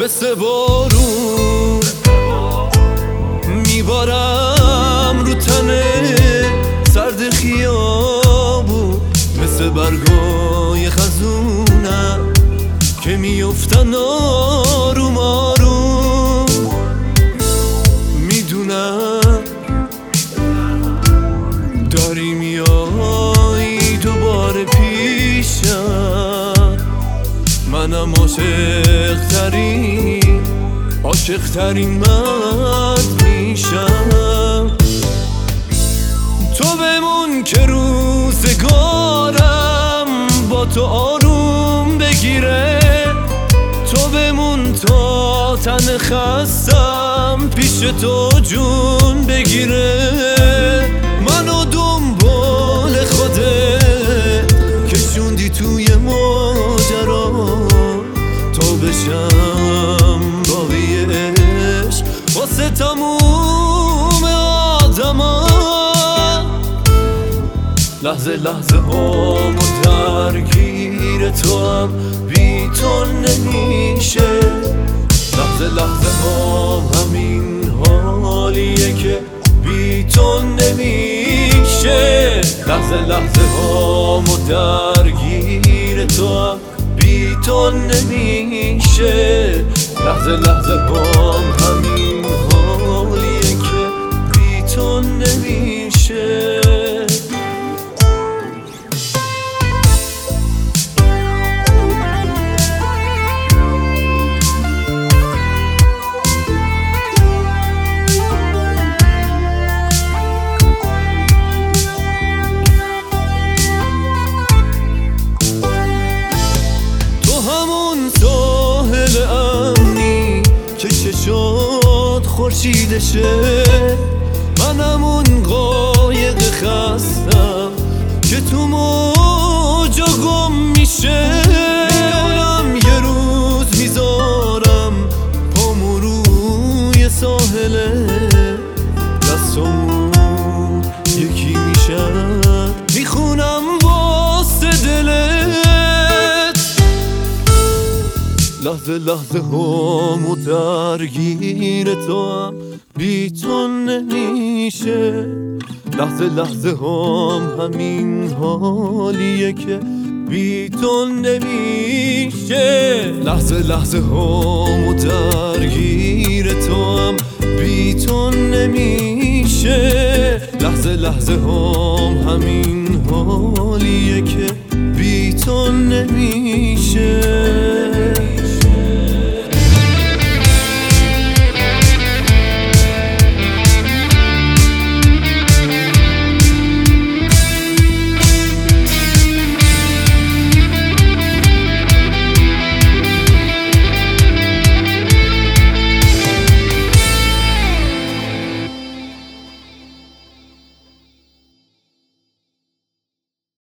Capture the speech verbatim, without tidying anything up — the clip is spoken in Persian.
مثل بارون میبارم رو تن سرد خیابون، مثل برگای خزونم که میفتن آروم آروم. میدونم داری میای دوباره پیشم، منم عاشق ترین عاشق ترین مرد میشم. تو بمون که روزگارم با تو آروم بگیره، تو بمون تا تن خستم پیش تو جون بگیره. منو دنبال خودت کشوندی توی ماجرا، تا بشم باقی عشق واسه تموم آدما. لحظه لحظه آمو درگیر تو هم بی تو نمیشه، لحظه لحظه آم همین حالیه که بی تو نمیشه. لحظه لحظه آمو درگیر تو هم بی تو نمیشه، لحظه لحظه آم همین حالیه که بی تو نمیشه. چشات خورشیدشه، منم اون قایق خستم که تو موجا گم میشه. میدونم یه روز میذارم پامو روی ساحله، دستامون یکی میشن میخونم واسه دلت. لحظه لحظه همو درگیر تو هم بی تو نمیشه، لحظه لحظه هم همین حالیه که بی تو نمیشه. لحظه لحظه همو درگیر تو هم بی تو نمیشه، لحظه لحظه هم همین حالیه که بی تو نمیشه.